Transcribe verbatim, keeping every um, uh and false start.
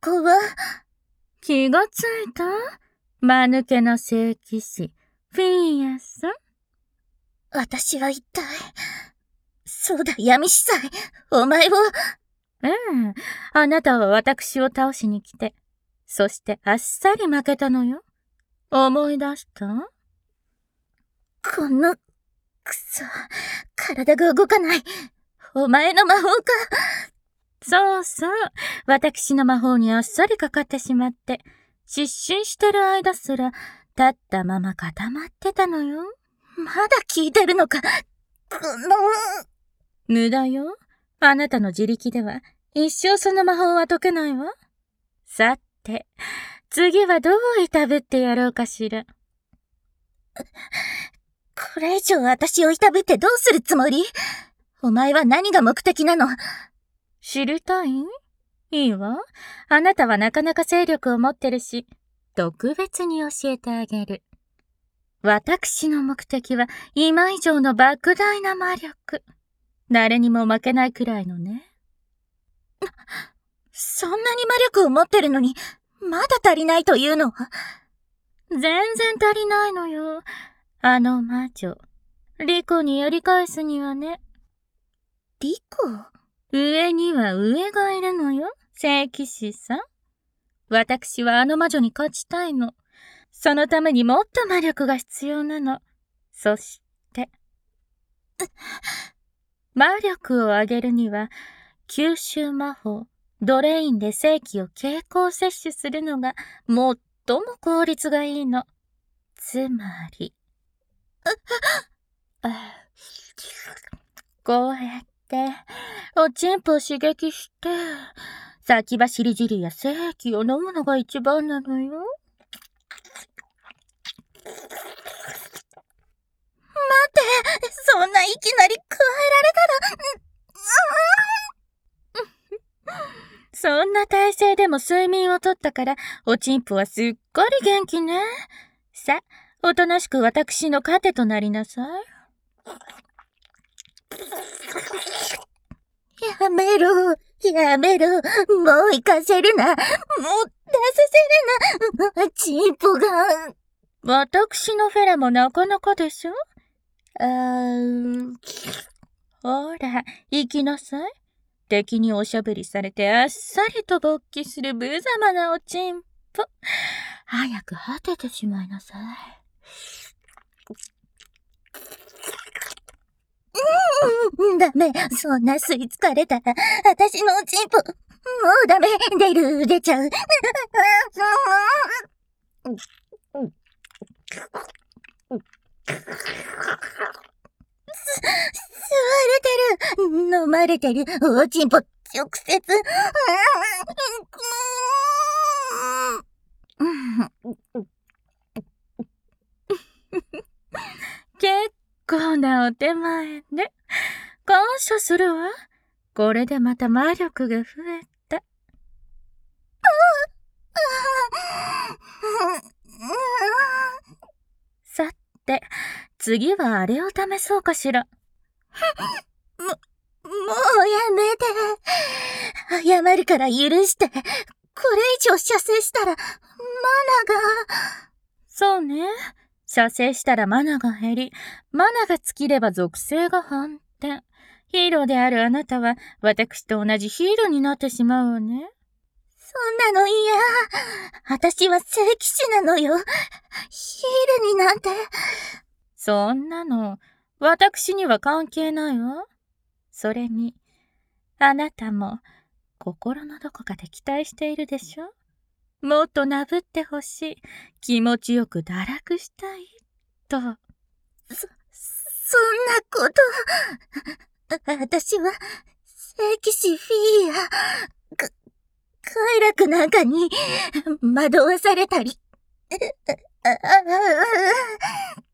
こは。 気がついた？間抜けな聖騎士、フィーアさん。 私は一体。そうだ、闇司祭。お前を。 ええ、あなたは私を倒しに来て、そしてあっさり負けたのよ。思い出した？ この、くそ、体が動かない。お前の魔法か。 そうそう、私の魔法にあっさりかかってしまって、失神してる間すら、立ったまま固まってたのよ。 まだ聞いてるのか。この。 無駄よ。あなたの自力では、一生その魔法は解けないわ。さて、次はどういたぶってやろうかしら。 これ以上私をいたぶってどうするつもり？お前は何が目的なの？ 知りたい？いいわ。あなたはなかなか勢力を持ってるし、特別に教えてあげる。私の目的は今以上の莫大な魔力。誰にも負けないくらいのね。 そんなに魔力を持ってるのに、まだ足りないというの？ 全然足りないのよ。あの魔女、リコにやり返すにはね。 リコ？ 上には上がいるのよ、聖騎士さん。私はあの魔女に勝ちたいの。そのためにもっと魔力が必要なの。そして、魔力を上げるには、吸収魔法、ドレインで聖気を経口摂取するのが最も効率がいいの。つまり、こうやって、おちんぽを刺激して、先走り汁や精液を飲むのが一番なのよ。 待って、そんないきなり加えられたら、そんな体勢でも睡眠をとったから、おちんぽはすっかり元気ね。さ、おとなしく私の糧となりなさい。 やめろ、やめろ、もう行かせるな、もう出させるな、チンポが。 私のフェラもなかなかでしょ？あー、ほら、行きなさい。敵におしゃぶりされてあっさりと勃起する無様なおちんぽ。早く果ててしまいなさい。 うん、ダメ。そんな吸い付かれたら、私のおちんぽ、もうダメ。出る、出ちゃう。す、吸われてる。飲まれてる。おちんぽ、直接。 結構なお手前ね。感謝するわ。これでまた魔力が増えた。さて、次はあれを試そうかしら。 も、もうやめて。謝るから許して。これ以上射精したら、マナが。 そうね。射精したらマナが減り、マナが尽きれば属性が反転。ヒーローであるあなたは、私と同じヒーローになってしまうわね。 そんなの嫌。私は聖騎士なのよ。ヒールになんて。 そんなの、私には関係ないわ。それに、あなたも、心のどこかで期待しているでしょ？もっとなぶってほしい。気持ちよく堕落したい。と。そ、 そんなこと。私は、聖騎士フィーア。か、快楽なんかに惑わされたり。